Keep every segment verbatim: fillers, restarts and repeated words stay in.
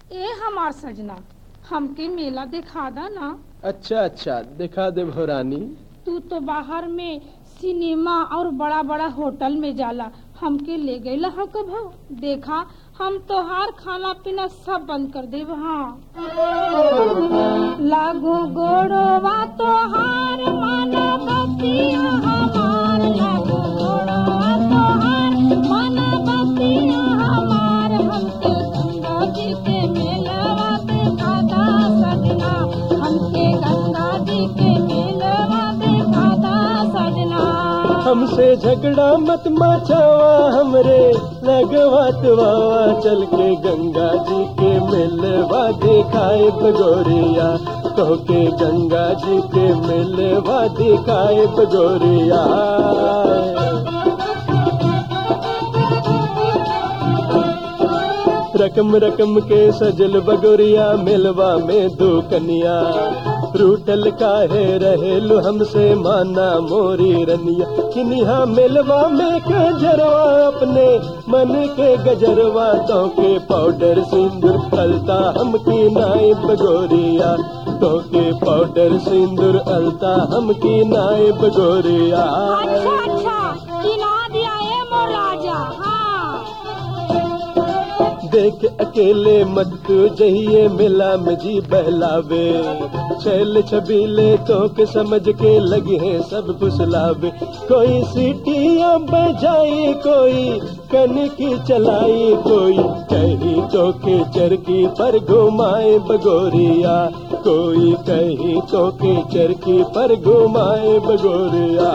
ए हमार सजना, हमके मेला दिखा दा ना। अच्छा अच्छा दिखा दे भोरानी। तू तो बाहर में सिनेमा और बड़ा बड़ा होटल में जाला, हमके ले गईला हा कभो? देखा हम तोहार खाना पीना सब बंद कर देब। हाँ लागू गोड़वा तोहार माना बतिया हमार, लागू गोड़वा तोहार माना बतिया हमार, हमके गंगा जी के मेलवा देखा दा सजना, हमके गंगा जी के मेलवा देखा दा सजना। हमसे झगड़ा मत मचावा हमरे लगवात वावा, चल के गंगा जी के मिलवा दिखाए बगोरिया, तो के गंगा जी के मिलवा दिखाए बगोरिया। रकम रकम के सजल बगोरिया मिलवा में दो कन्या, रूठल काहे रहेलु हमसे माना मोरी रनिया, किनिहा मिलवा में गजरवा अपने मन के गजरवा, तो के पाउडर सिंदूर अलता हमकी नाई बगोरिया, तो के पाउडर सिंदूर अलता हमकी नाई बगोरिया। अच्छा अच्छा किना दिया ए मोर राजा। हाँ देख अकेले मत तू जहिए मिला में जी बहलावे, छैल छबीले तो के समझ के लगे हैं सब फुसलावे, कोई सीटियां बजाई कोई कनकी चलाई, कोई कहीं तो के चरखी पर घुमाए बगोरिया, कोई कहीं तो के चरखी पर घुमाए बगोरिया।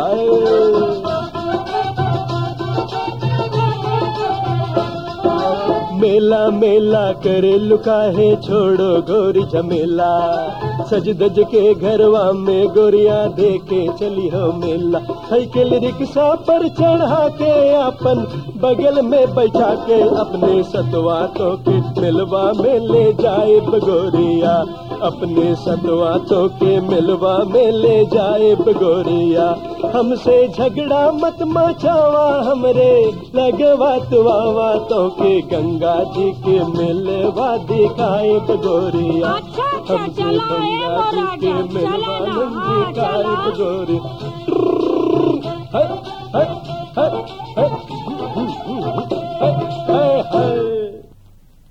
मेला मेला करे लुकाहे छोड़ो गोरी झमेला, सज दज के घरवा में गोरिया देखे चली हो मेला, साइकिल रिक्शा पर चढ़ा के अपन बगल में बैठा के अपने सतवा तो के मिलवा में ले जाए बगोरिया, अपने सतवा तो के मिलवा में ले जाए बगोरिया। हमसे झगड़ा मत मचावा हमरे लगवा तुआवा, तो के गंगा जी के मिलवा दिखाए बगोरिया, हमसे गंगा जी के मिलवा दिखाए बगोरिया।